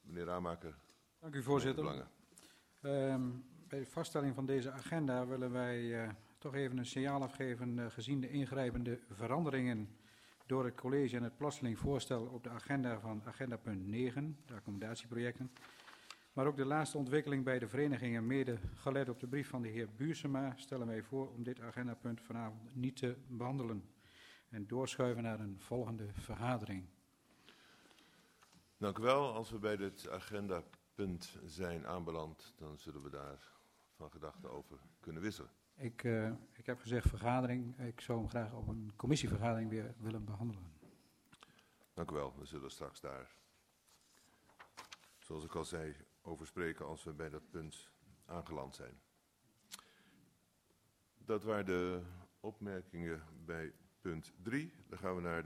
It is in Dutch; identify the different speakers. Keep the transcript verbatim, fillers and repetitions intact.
Speaker 1: Meneer Ramaker.
Speaker 2: Dank u, voorzitter. Uh, bij de vaststelling van deze agenda willen wij uh, toch even een signaal afgeven uh, gezien de ingrijpende veranderingen door het college en het plotseling voorstel op de agenda van agenda punt negen, de accommodatieprojecten. Maar ook de laatste ontwikkeling bij de verenigingen, mede gelet op de brief van de heer Buursema, stellen wij voor om dit agendapunt vanavond niet te behandelen en doorschuiven naar een volgende vergadering.
Speaker 1: Dank u wel. Als we bij dit agendapunt zijn aanbeland, dan zullen we daar van gedachten over kunnen wisselen.
Speaker 2: Ik, uh, ik heb gezegd vergadering. Ik zou hem graag op een commissievergadering weer willen behandelen.
Speaker 1: Dank u wel. We zullen straks daar, zoals ik al zei, over spreken als we bij dat punt aangeland zijn. Dat waren de opmerkingen bij punt drie. Dan gaan we naar de